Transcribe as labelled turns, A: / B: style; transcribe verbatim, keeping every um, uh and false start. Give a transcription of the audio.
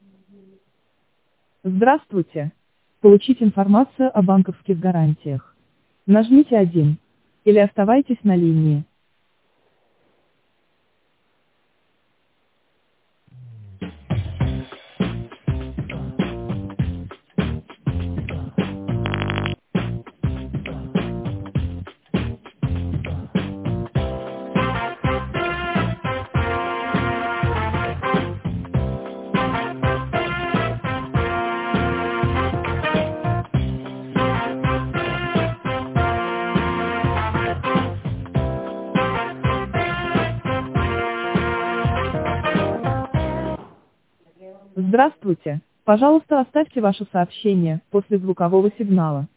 A: Здравствуйте. Получить информацию о банковских гарантиях. Нажмите один. Или оставайтесь на линии. Здравствуйте. Пожалуйста, оставьте ваше сообщение после звукового сигнала.